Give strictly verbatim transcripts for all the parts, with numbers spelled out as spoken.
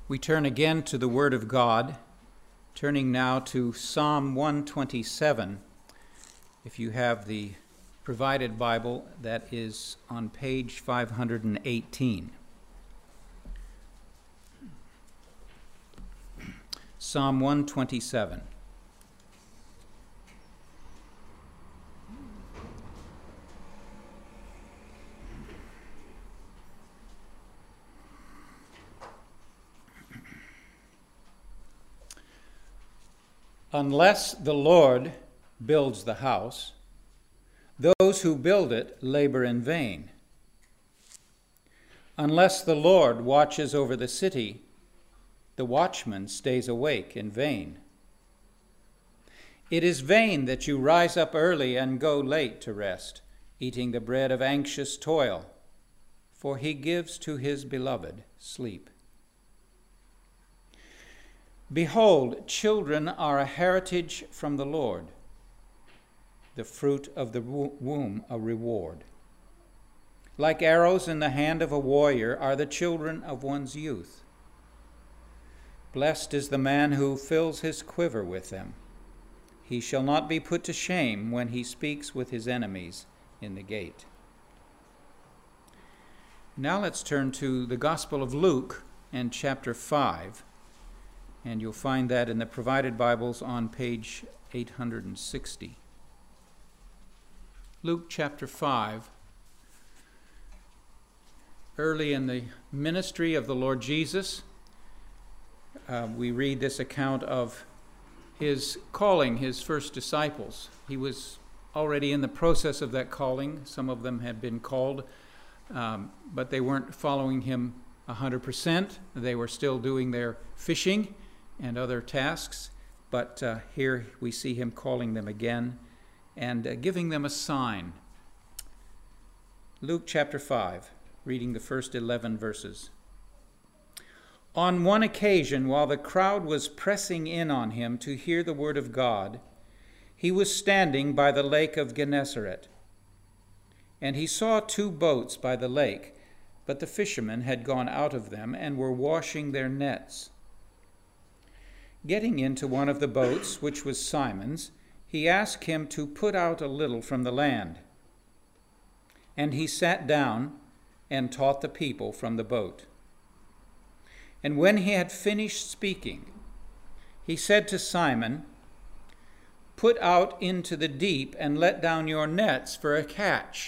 We turn again to the Word of God, turning now to Psalm one twenty-seven. If you have the provided Bible, that is on page five hundred eighteen. Psalm one twenty-seven. Unless the Lord builds the house, those who build it labor in vain. Unless the Lord watches over the city, the watchman stays awake in vain. It is vain that you rise up early and go late to rest, eating the bread of anxious toil, for he gives to his beloved sleep. Behold, children are a heritage from the Lord, the fruit of the womb a reward. Like arrows in the hand of a warrior are the children of one's youth. Blessed is the man who fills his quiver with them. He shall not be put to shame when he speaks with his enemies in the gate. Now let's turn to the Gospel of Luke and chapter five. And you'll find that in the provided Bibles on page eight hundred sixty. Luke chapter five. Early in the ministry of the Lord Jesus, uh, we read this account of his calling his first disciples. He was already in the process of that calling. Some of them had been called, um, but they weren't following him one hundred percent. They were still doing their fishing and other tasks, but uh, here we see him calling them again and uh, giving them a sign. Luke chapter five, reading the first eleven verses. On one occasion, while the crowd was pressing in on him to hear the word of God, he was standing by the lake of Gennesaret. And he saw two boats by the lake, but the fishermen had gone out of them and were washing their nets. Getting into one of the boats, which was Simon's, he asked him to put out a little from the land. And he sat down and taught the people from the boat. And when he had finished speaking, he said to Simon, "Put out into the deep and let down your nets for a catch."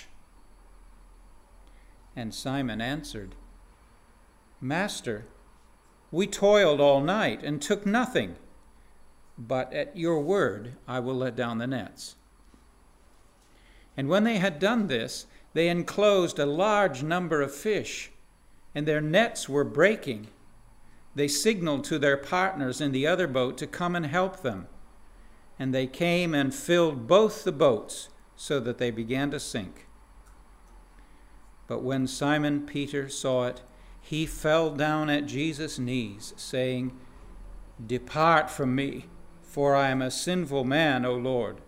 And Simon answered, "Master, we toiled all night and took nothing, but at your word I will let down the nets." And when they had done this, they enclosed a large number of fish, and their nets were breaking. They signaled to their partners in the other boat to come and help them, and they came and filled both the boats so that they began to sink. But when Simon Peter saw it, he fell down at Jesus' knees, saying, "Depart from me, for I am a sinful man, O Lord."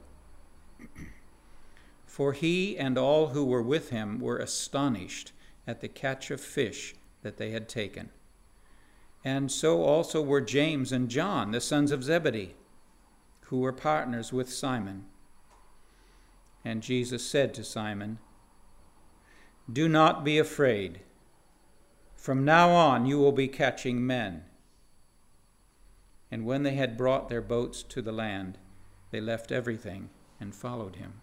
For he and all who were with him were astonished at the catch of fish that they had taken. And so also were James and John, the sons of Zebedee, who were partners with Simon. And Jesus said to Simon, "Do not be afraid. From now on you will be catching men." And when they had brought their boats to the land, they left everything and followed him.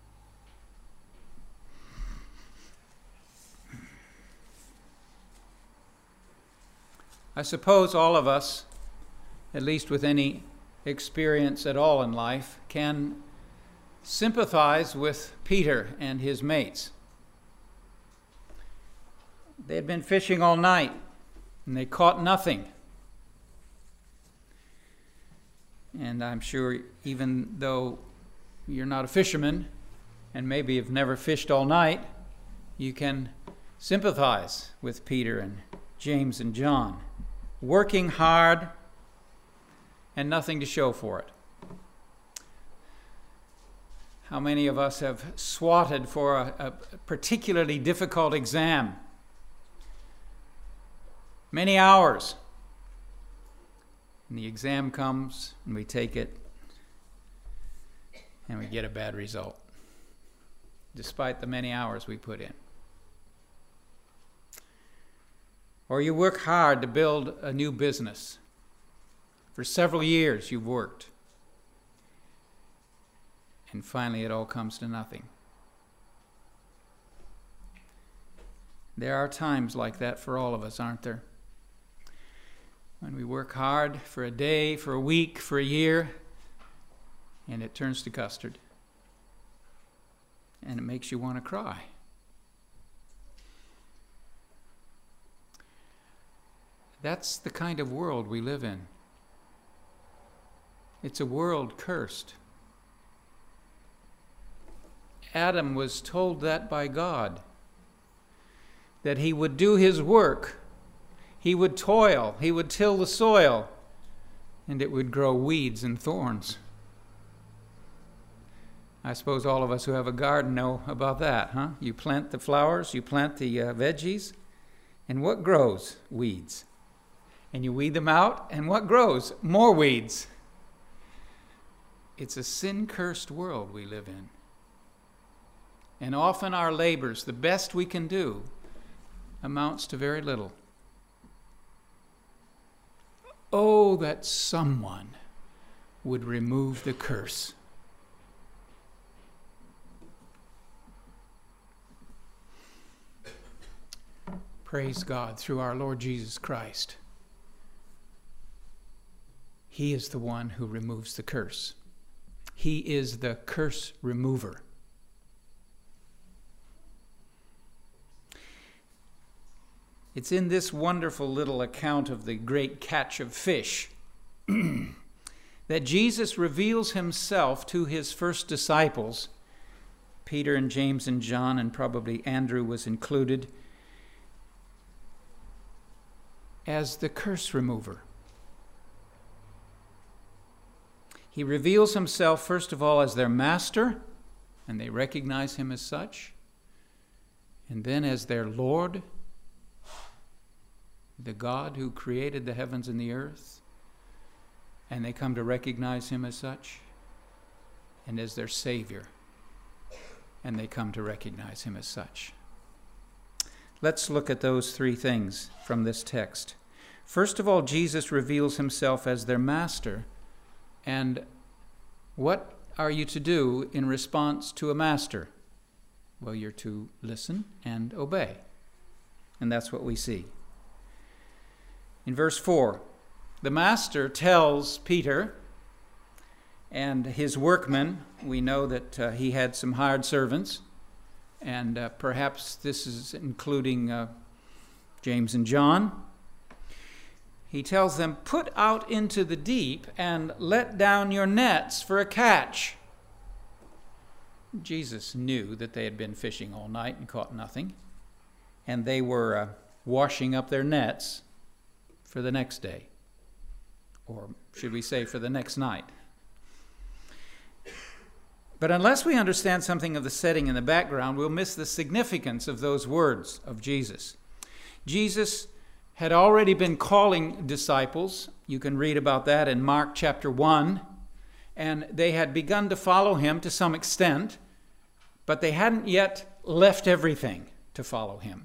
I suppose all of us, at least with any experience at all in life, can sympathize with Peter and his mates. They had been fishing all night, and they caught nothing. And I'm sure even though you're not a fisherman, and maybe you've never fished all night, you can sympathize with Peter and James and John, working hard and nothing to show for it. How many of us have swatted for a, a particularly difficult exam? Many hours, And the exam comes, and we take it, and we get a bad result, despite the many hours we put in. Or you work hard to build a new business. For several years you've worked. And finally it all comes to nothing. There are times like that for all of us, aren't there? When we work hard for a day, for a week, for a year, and it turns to custard. And it makes you want to cry. That's the kind of world we live in. It's a world cursed. Adam was told that by God, that he would do his work, he would toil, he would till the soil, and it would grow weeds and thorns. I suppose all of us who have a garden know about that, huh? You plant the flowers, you plant the uh, veggies, and what grows? Weeds. And you weed them out, and what grows? More weeds. It's a sin-cursed world we live in. And often our labors, the best we can do, amounts to very little. Oh, that someone would remove the curse. Praise God through our Lord Jesus Christ. He is the one who removes the curse. He is the curse remover. It's in this wonderful little account of the great catch of fish that Jesus reveals himself to his first disciples, Peter and James and John, and probably Andrew was included, as the curse remover. He reveals himself, first of all, as their master, and they recognize him as such, and then as their Lord, the God who created the heavens and the earth, and they come to recognize him as such, and as their Savior, and they come to recognize him as such. Let's look at those three things from this text. First of all, Jesus reveals himself as their master. And what are you to do in response to a master? Well, you're to listen and obey. And that's what we see. In verse four, the master tells Peter and his workmen, we know that uh, he had some hired servants, and uh, perhaps this is including uh, James and John. He tells them, put out into the deep and let down your nets for a catch. Jesus knew that they had been fishing all night and caught nothing, and they were uh, washing up their nets for the next day, or should we say for the next night. But unless we understand something of the setting in the background, we'll miss the significance of those words of Jesus. Jesus had already been calling disciples. You can read about that in Mark chapter one. And they had begun to follow him to some extent, but they hadn't yet left everything to follow him.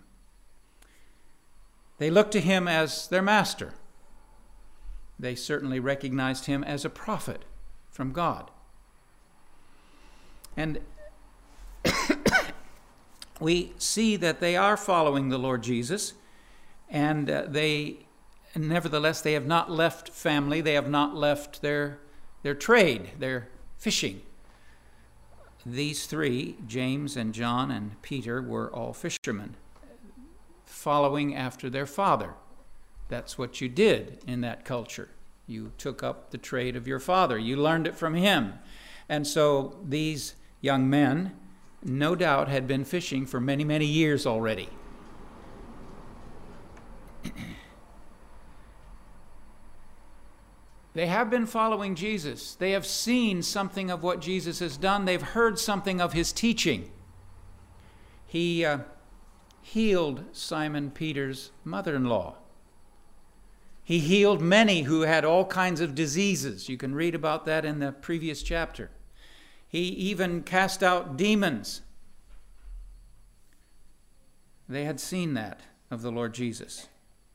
They looked to him as their master. They certainly recognized him as a prophet from God. And we see that they are following the Lord Jesus, and uh, they, nevertheless, they have not left family. They have not left their, their trade, their fishing. These three, James and John and Peter, were all fishermen, following after their father. That's what you did in that culture. You took up the trade of your father. You learned it from him. And so these young men, no doubt, had been fishing for many, many years already. They have been following Jesus. They have seen something of what Jesus has done. They've heard something of his teaching. He uh, healed Simon Peter's mother-in-law. He healed many who had all kinds of diseases. You can read about that in the previous chapter. He even cast out demons. They had seen that of the Lord Jesus.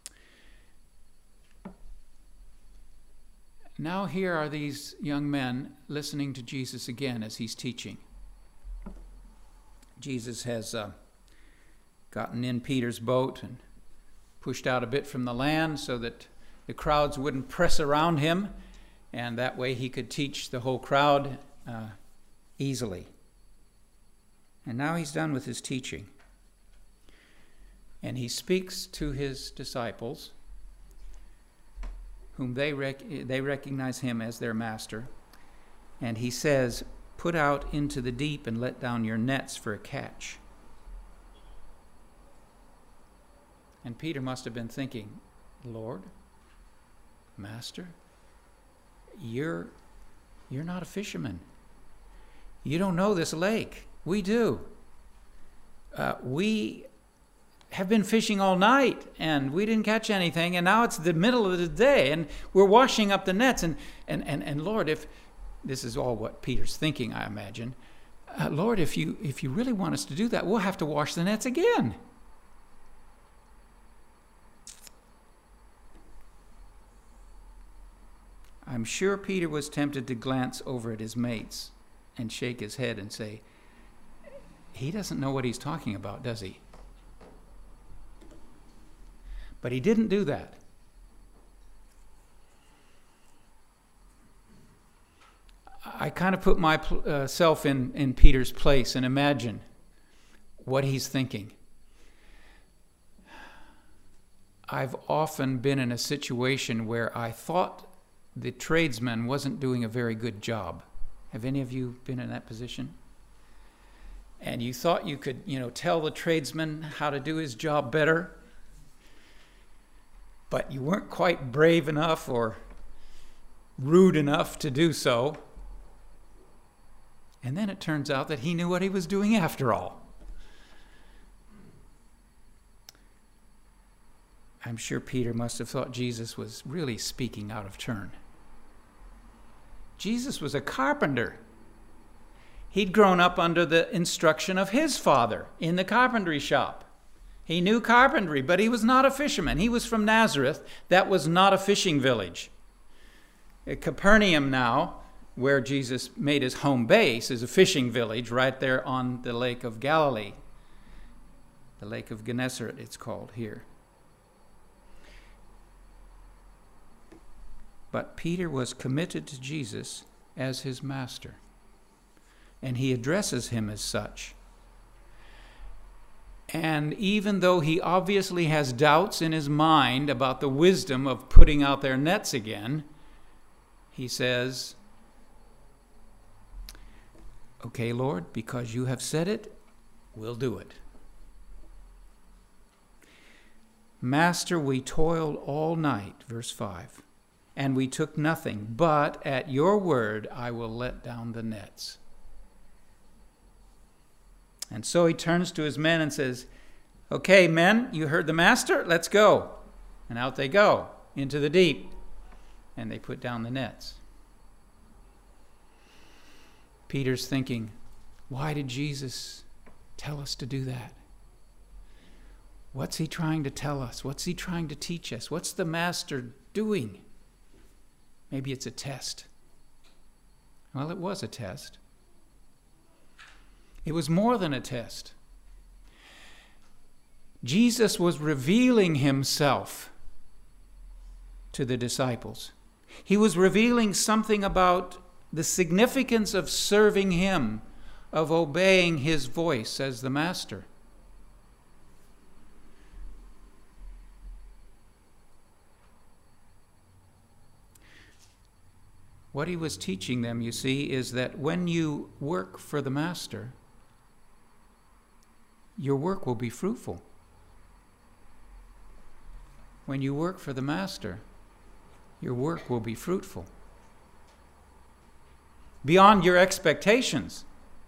Now here are these young men listening to Jesus again as he's teaching. Jesus has uh, gotten in Peter's boat and pushed out a bit from the land so that the crowds wouldn't press around him, and that way he could teach the whole crowd uh, easily. And now he's done with his teaching. And he speaks to his disciples, whom they rec- they recognize him as their master. And he says, "Put out into the deep and let down your nets for a catch." And Peter must have been thinking, "Lord, Master, you're you're not a fisherman. You don't know this lake. We do. Uh, we have been fishing all night, and we didn't catch anything, and now it's the middle of the day, and we're washing up the nets, and, and, and, and Lord, if this is all what Peter's thinking, I imagine, uh, Lord, if you if you really want us to do that, we'll have to wash the nets again." I'm sure Peter was tempted to glance over at his mates and shake his head and say, "He doesn't know what he's talking about, does he?" But he didn't do that. I kind of put myself in, in Peter's place and imagine what he's thinking. I've often been in a situation where I thought the tradesman wasn't doing a very good job. Have any of you been in that position? And you thought you could, you know, tell the tradesman how to do his job better, but you weren't quite brave enough or rude enough to do so. And then it turns out that he knew what he was doing after all. I'm sure Peter must have thought Jesus was really speaking out of turn. Jesus was a carpenter. He'd grown up under the instruction of his father in the carpentry shop. He knew carpentry, but he was not a fisherman. He was from Nazareth. That was not a fishing village. At Capernaum now, where Jesus made his home base, is a fishing village right there on the Lake of Galilee. The Lake of Gennesaret, it's called here. But Peter was committed to Jesus as his master, and he addresses him as such. And even though he obviously has doubts in his mind about the wisdom of putting out their nets again, he says, "Okay, Lord, because you have said it, we'll do it. Master, we toiled all night," verse five, "and we took nothing, but at your word I will let down the nets." And so he turns to his men and says, "Okay, men, you heard the master, let's go." And out they go into the deep, and they put down the nets. Peter's thinking, why did Jesus tell us to do that? What's he trying to tell us? What's he trying to teach us? What's the master doing? Maybe it's a test. Well, it was a test. It was more than a test. Jesus was revealing himself to the disciples. He was revealing something about the significance of serving him, of obeying his voice as the master. What he was teaching them, you see, is that when you work for the master, your work will be fruitful. When you work for the master, your work will be fruitful. Beyond your expectations.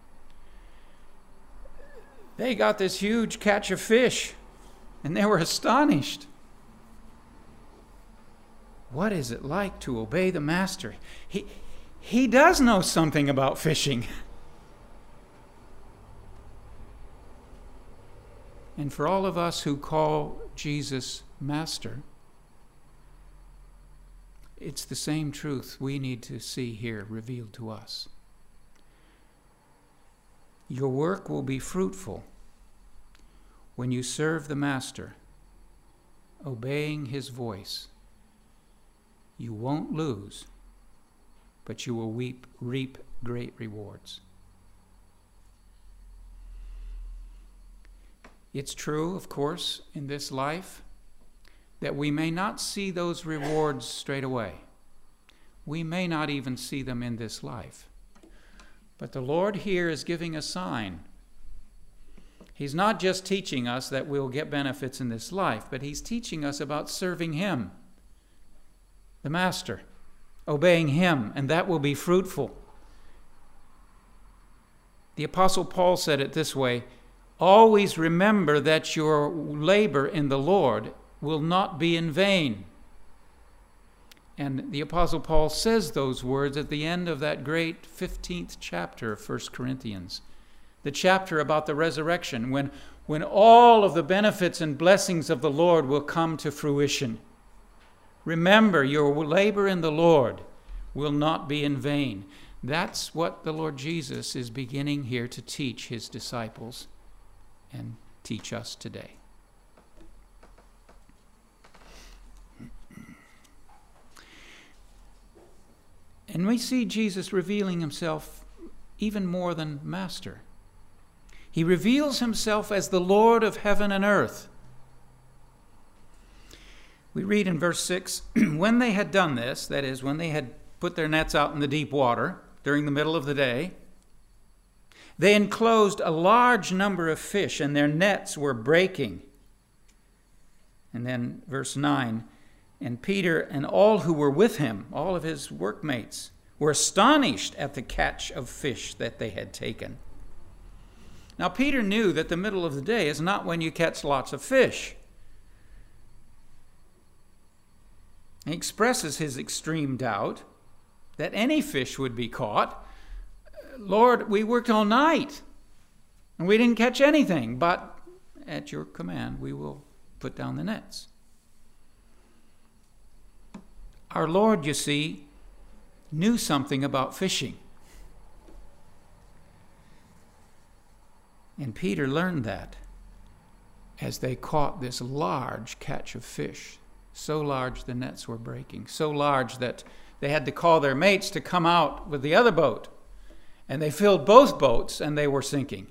They got this huge catch of fish, and they were astonished. what is it like to obey the master? He, he does know something about fishing. And for all of us who call Jesus Master, it's the same truth we need to see here revealed to us. Your work will be fruitful when you serve the Master, obeying his voice. You won't lose, but you will weep, reap great rewards. It's true, of course, in this life that we may not see those rewards straight away. We may not even see them in this life. But the Lord here is giving a sign. He's not just teaching us that we'll get benefits in this life, but he's teaching us about serving him, the Master, obeying him, and that will be fruitful. The Apostle Paul said it this way, always remember that your labor in the Lord will not be in vain. And the Apostle Paul says those words at the end of that great fifteenth chapter of First Corinthians, the chapter about the resurrection, when, when all of the benefits and blessings of the Lord will come to fruition. Remember, your labor in the Lord will not be in vain. That's what the Lord Jesus is beginning here to teach his disciples and teach us today. And we see Jesus revealing himself even more than Master. He reveals himself as the Lord of heaven and earth. We read in verse six, when they had done this, that is, when they had put their nets out in the deep water during the middle of the day, they enclosed a large number of fish, and their nets were breaking. And then verse nine, and Peter and all who were with him, all of his workmates, were astonished at the catch of fish that they had taken. Now Peter knew that the middle of the day is not when you catch lots of fish. He expresses his extreme doubt that any fish would be caught. Lord, we worked all night and we didn't catch anything, but at your command we will put down the nets. Our Lord, you see, knew something about fishing. And Peter learned that as they caught this large catch of fish. So large the nets were breaking. So large that they had to call their mates to come out with the other boat. And they filled both boats and they were sinking.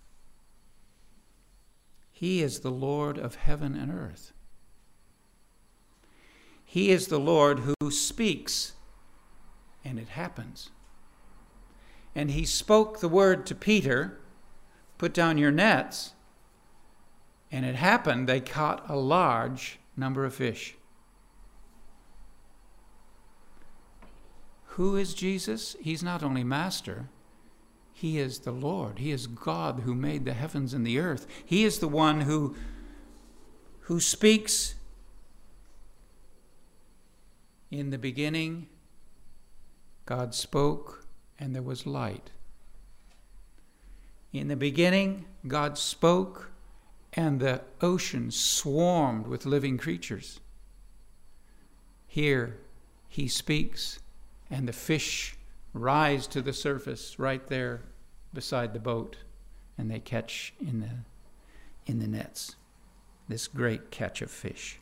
He is the Lord of heaven and earth. He is the Lord who speaks, and it happens. And he spoke the word to Peter, put down your nets, and it happened. They caught a large number of fish. Who is Jesus? He's not only Master, he is the Lord. He is God who made the heavens and the earth. He is the one who, who speaks. In the beginning, God spoke, and there was light. In the beginning, God spoke, and the ocean swarmed with living creatures. Here, he speaks, and the fish rise to the surface right there beside the boat, and they catch in the, in the nets this great catch of fish.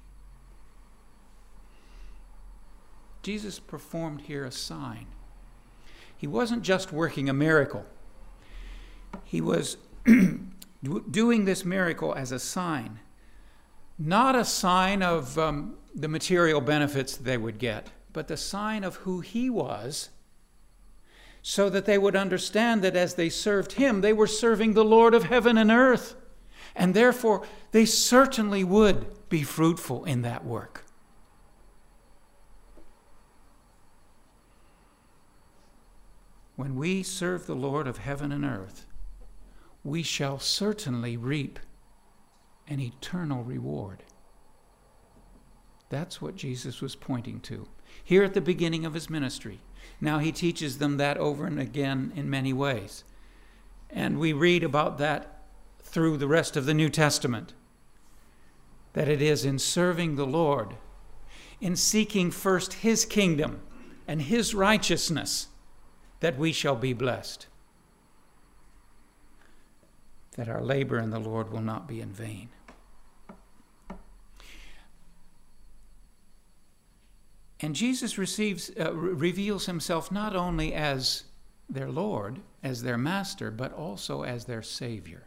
Jesus performed here a sign. He wasn't just working a miracle. He was doing this miracle as a sign, not a sign of um, the material benefits they would get, but the sign of who he was, so that they would understand that as they served him, they were serving the Lord of heaven and earth, and therefore they certainly would be fruitful in that work. When we serve the Lord of heaven and earth, we shall certainly reap an eternal reward. That's what Jesus was pointing to here at the beginning of his ministry. Now he teaches them that over and again in many ways. And we read about that through the rest of the New Testament. That it is in serving the Lord, in seeking first his kingdom and his righteousness, that we shall be blessed. That our labor in the Lord will not be in vain. And Jesus receives, uh, reveals himself not only as their Lord, as their master, but also as their Savior.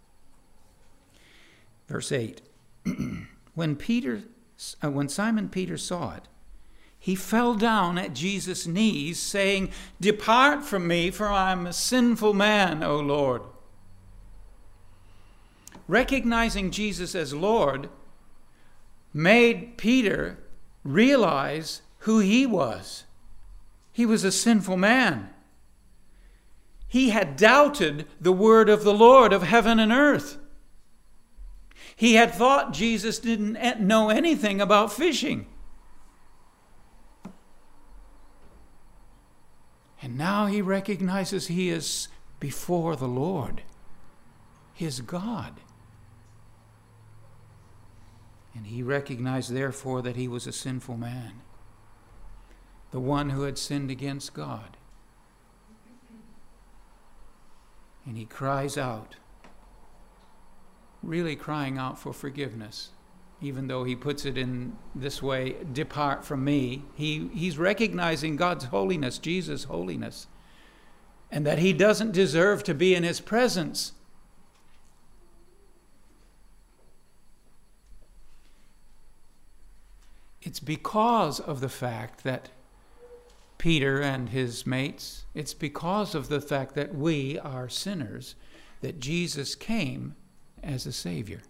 Verse eight, when Peter, uh, when Simon Peter saw it, he fell down at Jesus' knees, saying, "Depart from me, for I am a sinful man, O Lord." Recognizing Jesus as Lord made Peter realize who he was. He was a sinful man. He had doubted the word of the Lord of heaven and earth. He had thought Jesus didn't know anything about fishing. And now he recognizes he is before the Lord, his God. And he recognized, therefore, that he was a sinful man, the one who had sinned against God. And he cries out, really crying out for forgiveness, even though he puts it in this way, "Depart from me." He, he's recognizing God's holiness, Jesus' holiness, and that he doesn't deserve to be in his presence. It's because of the fact that Peter and his mates, it's because of the fact that we are sinners that Jesus came as a Savior.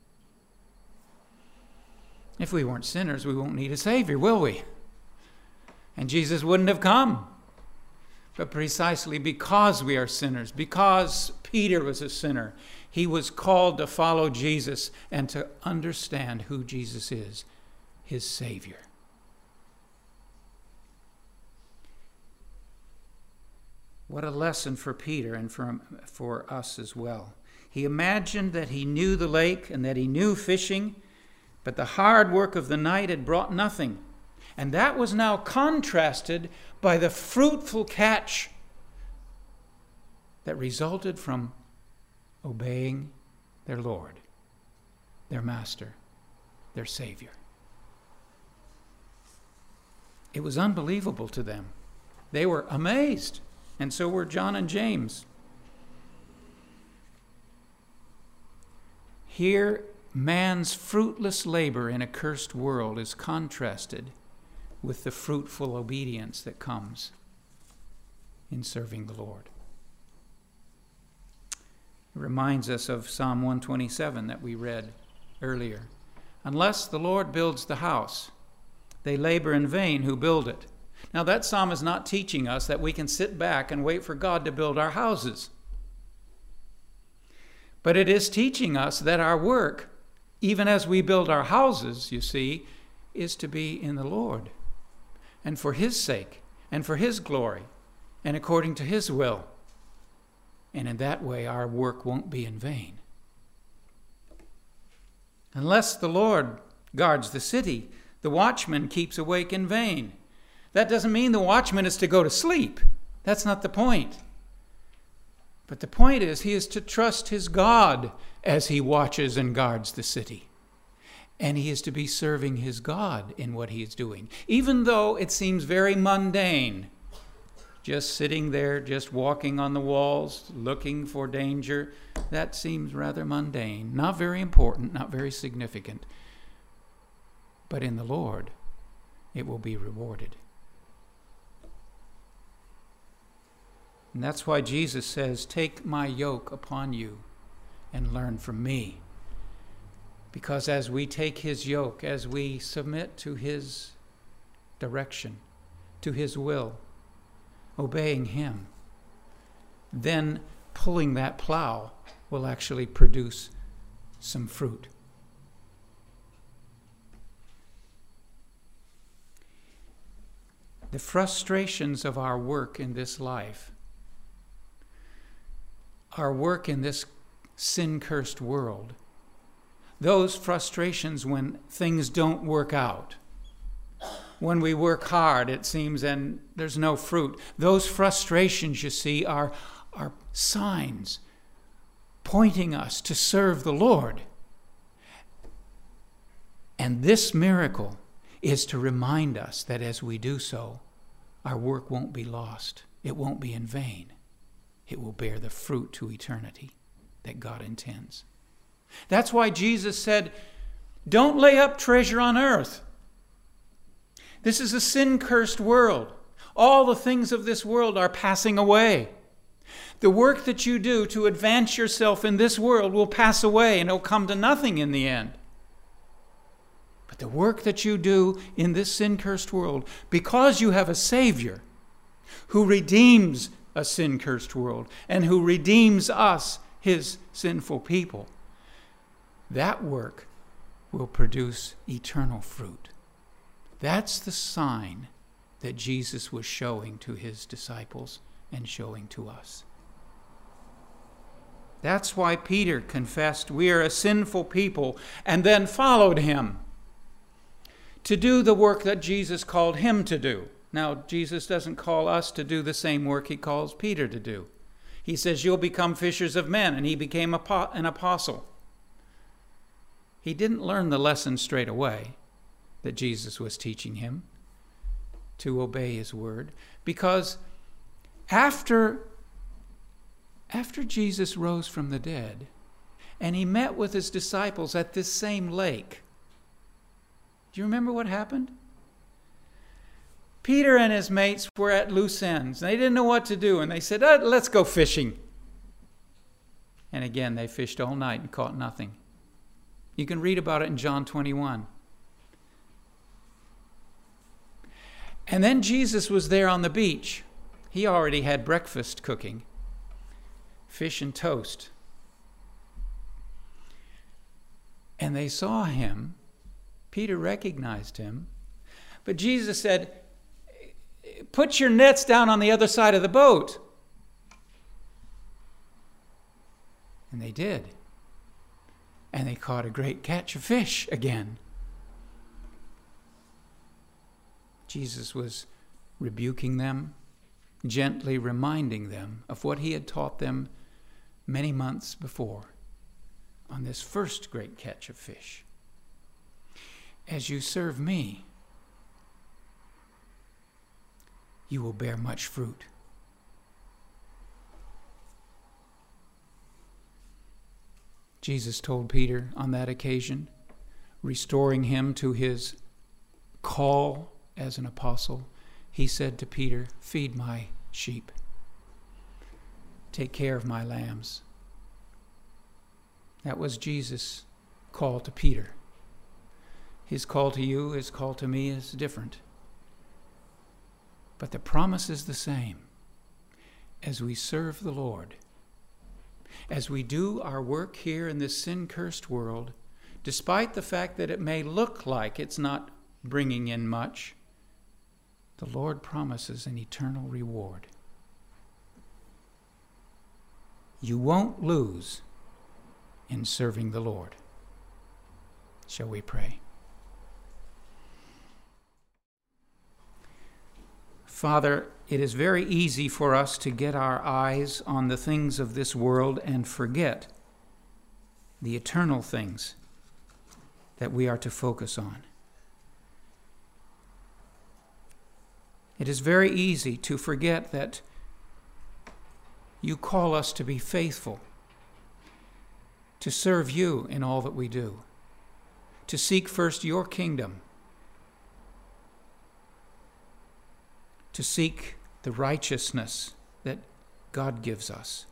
If we weren't sinners, we won't need a Savior, will we? And Jesus wouldn't have come. But precisely because we are sinners, because Peter was a sinner, he was called to follow Jesus and to understand who Jesus is, his Savior. What a lesson for Peter and for, for us as well. He imagined that he knew the lake and that he knew fishing, but the hard work of the night had brought nothing. And that was now contrasted by the fruitful catch that resulted from obeying their Lord, their Master, their Savior. It was unbelievable to them. They were amazed, and so were John and James. Here, man's fruitless labor in a cursed world is contrasted with the fruitful obedience that comes in serving the Lord. It reminds us of Psalm one twenty-seven that we read earlier. Unless the Lord builds the house, they labor in vain who build it. Now that psalm is not teaching us that we can sit back and wait for God to build our houses. But it is teaching us that our work, even as we build our houses, you see, is to be in the Lord, and for his sake, and for his glory, and according to his will. And in that way, our work won't be in vain. Unless the Lord guards the city, the watchman keeps awake in vain. That doesn't mean the watchman is to go to sleep. That's not the point. But the point is he is to trust his God as he watches and guards the city. And he is to be serving his God in what he is doing, even though it seems very mundane. Just sitting there, just walking on the walls, looking for danger. That seems rather mundane, not very important, not very significant. But in the Lord, it will be rewarded. And that's why Jesus says, "Take my yoke upon you and learn from me." Because as we take his yoke, as we submit to his direction, to his will, obeying him, then pulling that plow will actually produce some fruit. The frustrations of our work in this life, our work in this sin-cursed world, those frustrations when things don't work out, when we work hard, it seems, and there's no fruit, those frustrations, you see, are, are signs pointing us to serve the Lord. And this miracle is to remind us that as we do so, our work won't be lost. It won't be in vain. It will bear the fruit to eternity that God intends. That's why Jesus said, don't lay up treasure on earth. This is a sin-cursed world. All the things of this world are passing away. The work that you do to advance yourself in this world will pass away, and it'll come to nothing in the end. But the work that you do in this sin-cursed world, because you have a Savior who redeems a sin-cursed world and who redeems us, his sinful people, that work will produce eternal fruit. That's the sign that Jesus was showing to his disciples and showing to us. That's why Peter confessed, we are a sinful people, and then followed him to do the work that Jesus called him to do. Now, Jesus doesn't call us to do the same work he calls Peter to do. He says, you'll become fishers of men, and he became an apostle. He didn't learn the lesson straight away that Jesus was teaching him to obey his word, because after, after Jesus rose from the dead and he met with his disciples at this same lake, do you remember what happened? Peter and his mates were at loose ends. They didn't know what to do, and they said, oh, let's go fishing. And again, they fished all night and caught nothing. You can read about it in John twenty-one. And then Jesus was there on the beach. He already had breakfast cooking, fish and toast. And they saw him. Peter recognized him. But Jesus said, put your nets down on the other side of the boat. And they did. And they caught a great catch of fish again. Jesus was rebuking them, gently reminding them of what he had taught them many months before on this first great catch of fish. As you serve me, you will bear much fruit. Jesus told Peter on that occasion, restoring him to his call as an apostle, he said to Peter, feed my sheep. Take care of my lambs. That was Jesus' call to Peter. His call to you, his call to me is different. But the promise is the same. As we serve the Lord, as we do our work here in this sin-cursed world, despite the fact that it may look like it's not bringing in much, the Lord promises an eternal reward. You won't lose in serving the Lord. Shall we pray? Father, it is very easy for us to get our eyes on the things of this world and forget the eternal things that we are to focus on. It is very easy to forget that you call us to be faithful, to serve you in all that we do, to seek first your kingdom, to seek the righteousness that God gives us,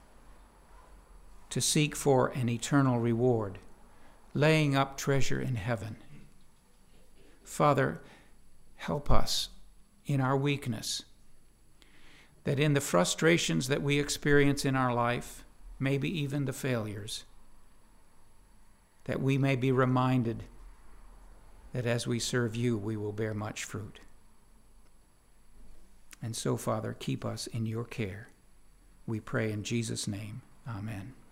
to seek for an eternal reward, laying up treasure in heaven. Father, help us in our weakness, that in the frustrations that we experience in our life, maybe even the failures, that we may be reminded that as we serve you, we will bear much fruit. And so, Father, keep us in your care. We pray in Jesus' name. Amen.